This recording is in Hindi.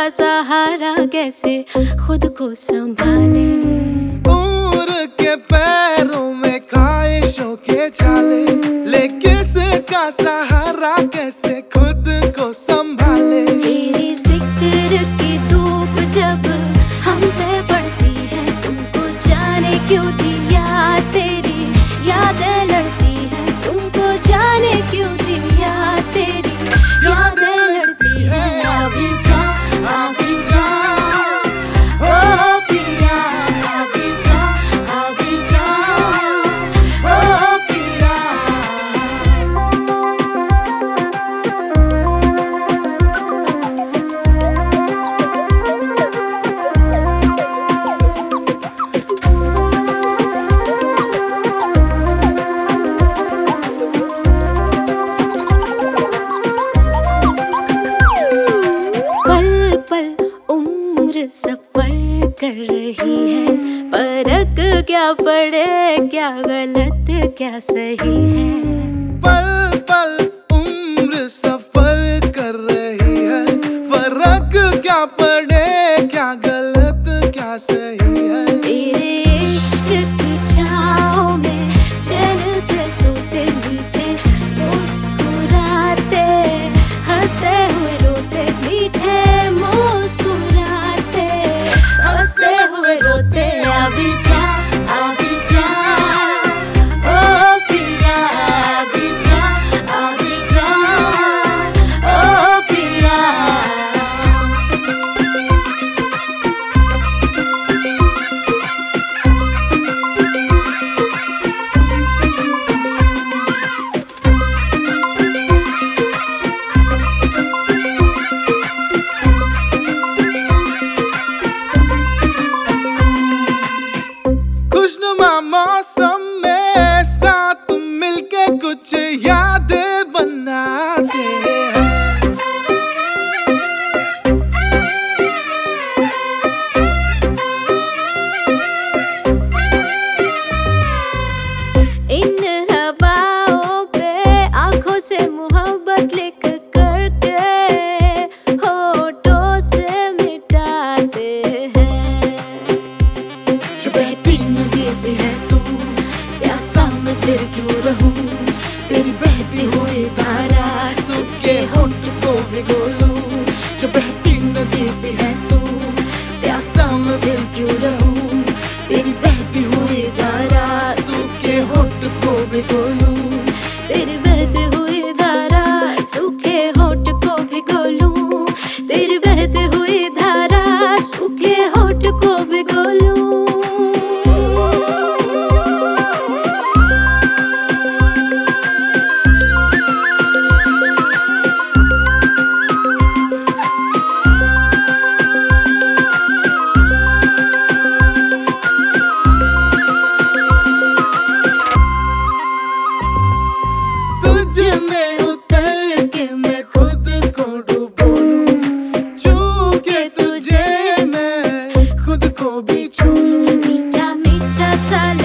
सहारा कैसे खुद को संभाले। उम्र के पैरों में ख्वाहिशों के छाले, ले किसका सहारा कैसे खुद को संभाले। तेरी जिक्र की धूप जब हम पे पड़ती है, तुमको जाने क्यों दिया तेरी यादें लड़ती है, तुमको जाने क्यों दिया तेरी यादें लड़ती है। अभी जा ओ पिया, अभी जा ओ पिया। सफर कर रही है, फर्क क्या पड़े, क्या गलत क्या सही है। पल पल उम्र सफर कर रही है, फर्क क्या पड़े, क्या गलत क्या सही है। तेरे इश्क की छाँव में चैन से सोते, मीठे मुस्कुराते, हंसते हुए रोते, मीठे मुस्कुराते, हंसते हुए रोते। अभी जा ओ पिया, अभी जा ओ पिया। खुशनुमा मौसम में साथ मिलके कुछ यादें बनाते हैं। इन हवाओं पे आंखों से मोहब्बत लिख करके होठों से मिटाते हैं। जो बहती नदी से है तू, प्यासा मैं फिर क्यों रहूं, तेरी बहती हुई धारा सूखे होठ को भिगो लूं। जो बहती नदी से है तू, प्यासा मैं फिर क्यों रहूं, तेरी बहती हुई धारा सूखे होठ को भिगो लूं, तेरी बहती हुई धारा सूखे होठ को भिगो लूं, तेरी बहती हुई धारा सूखे होठ को भिगो लूं। तुझ में उतर के मैं खुद को डूबो लूं, छू के तुझे मैं खुद को भी छू लूं। मीठा मीठा सा